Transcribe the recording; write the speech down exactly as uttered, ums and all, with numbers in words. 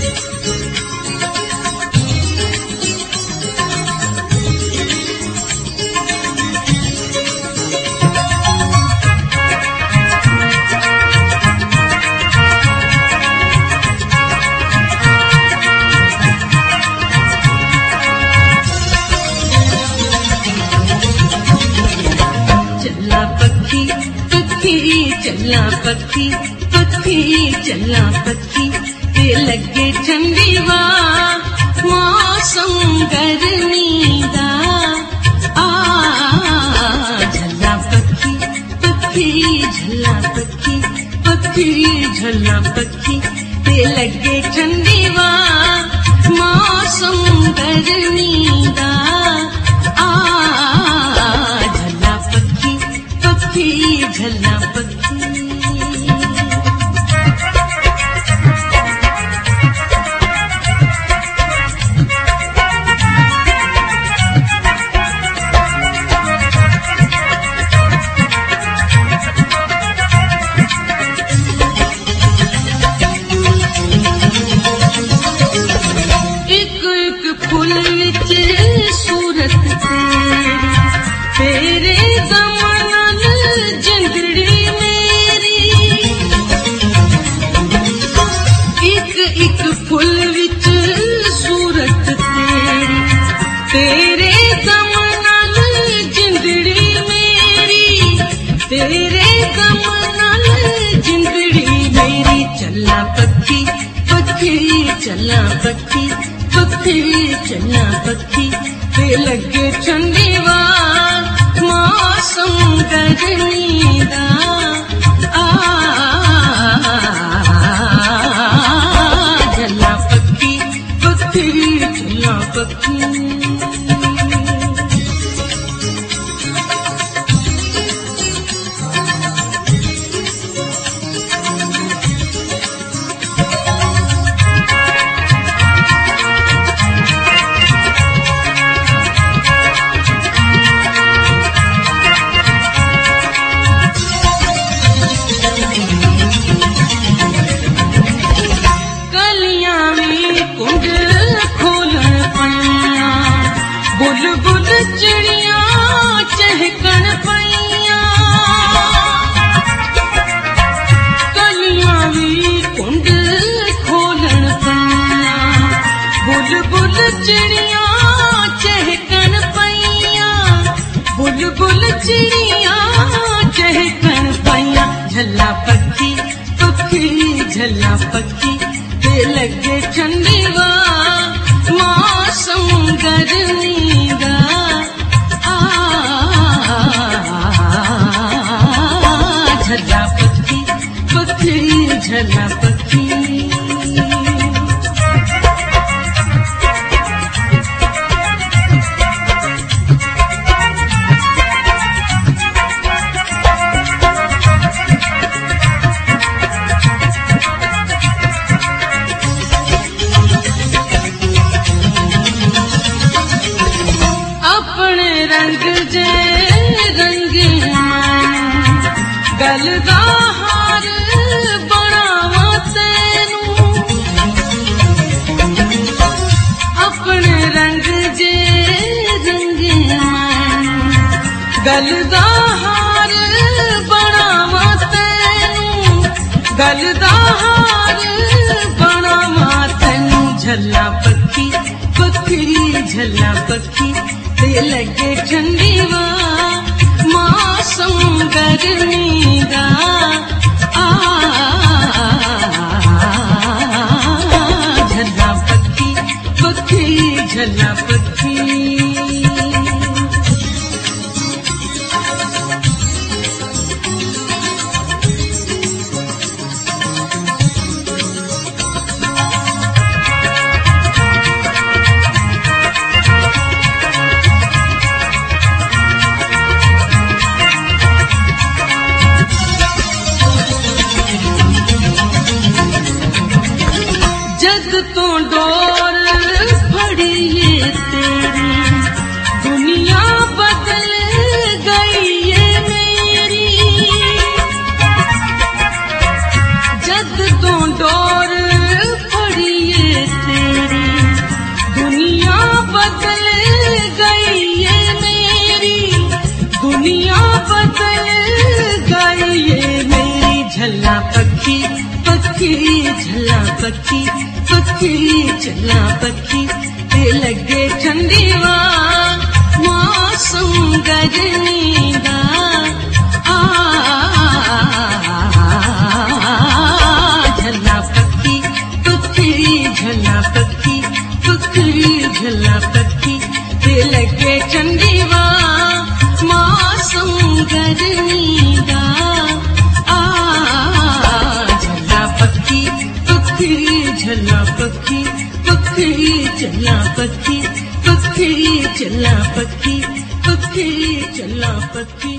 चला पखी पखी चला पखी ते लगे ठंडी वा मौसम गर्मी दा आ झला पखी पखी झला पखी पखी झला पखी ते लगे ठंडी वा मौसम गर्मी दा आ झला पखी पखी झला पखी चला पखी पखी चला पखी ते लगे ठंडी वा मौसम गर्मी दा आ चला पखी पखी चला पखी चिड़िया चहकन पैया कलियां भी कुंड खोलन पैया बुलबुल चिड़िया चहकन पैया बुलबुल चिड़िया चहकन पैया झला पखी पखी झला पखी ते लगे ठंडी वा मौसम गर्मी दा झला पखी पखी झला पखी अपने रंग जे रंगी गल दा हार बनावा तैनू अपने रंग जे रंगी गल दा हार बनावा तैनू गल दा हार बनावा तैनू झला पखी पखी झला पखी ते लगे ठंडी वा मौसम गर्मी दा आ झला पखी पखी झला पखी जग तो डोर फड़िए तेरी दुनिया बदल गई है मेरी जग तो डोर फड़िए पखी झला पखी पखी झला पखी ते लगे ठंडीवा मौसम गर्मी दा आ झला पखी पखी झला पखी पखी झला पखी ते लगे ठंडीवा मौसम गर्मी दा झला पखी पखी झला पखी पखी झला पखी पखी झला पखी